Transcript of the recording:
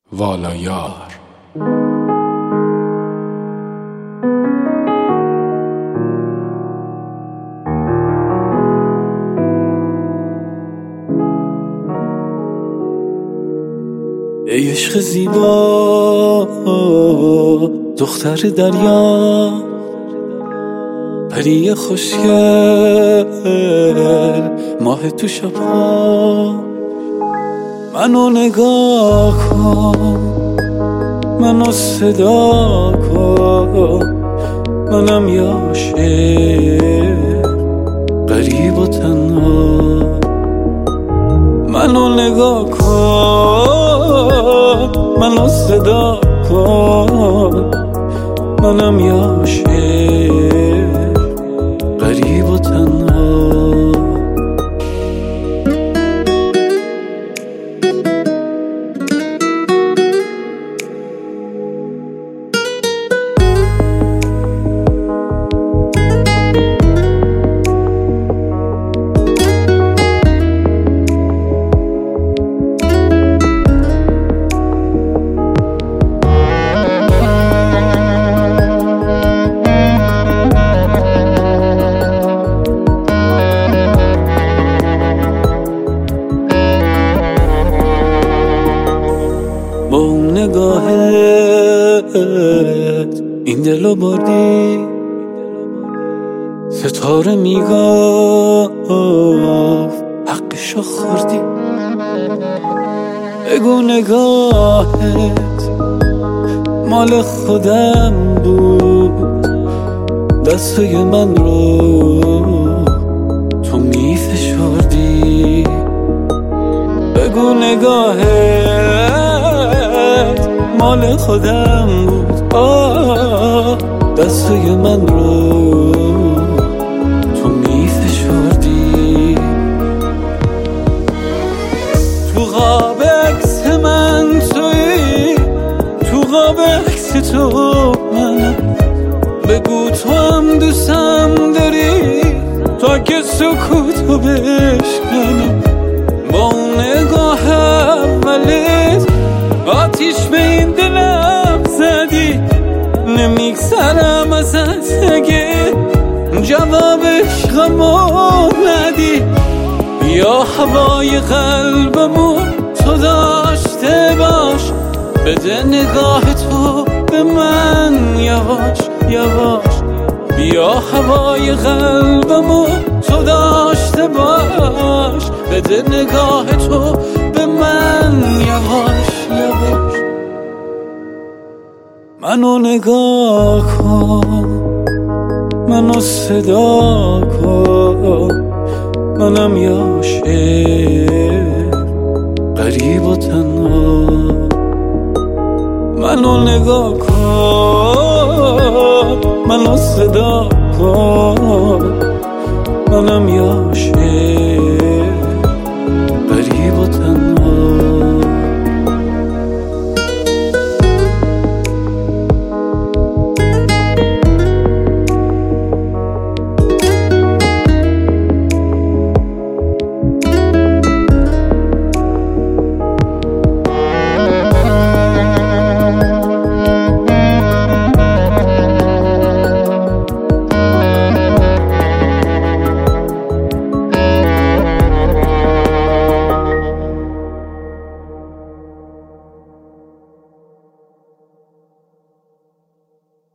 والا یار. ای عشق زیبا دختر دریا، پری خوشگل ماه تو شبها، منو نگاه کن، منو صدا کن، منم یه عاشق غریب و تنها. منو نگاه کن، منو صدا کن، منم یه عاشق غریب و تنها. با اون نگاهت این دلو بردی، ستاره میگفت حقشو خوردی. بگو نگاهت مال خودم بود، دستای من رو تو میفشردی. بگو نگاهت مال خودم بود، دستای من رو تو میفشردی. تو قاب عکس من تویی، تو قاب عکس تو منم. بگو تو هم دوستم داری تا که سکوتو بشکنم. با اون نگاه اولت آتیش به این دلم زدی، نمیگذرم ازت اگه جواب عشقمو ندی. یا هوای قلبمون تو داشته باش، بده نگاه تو به من یواش یواش. بیا هوای قلبمون تو داشته باش، بده نگاه تو به من یواش یواش. منو نگاه کن، منو صدا کن، منم یه عاشق غریب و تنها. منو نگاه کن، منو صدا کن، منم یه عاشق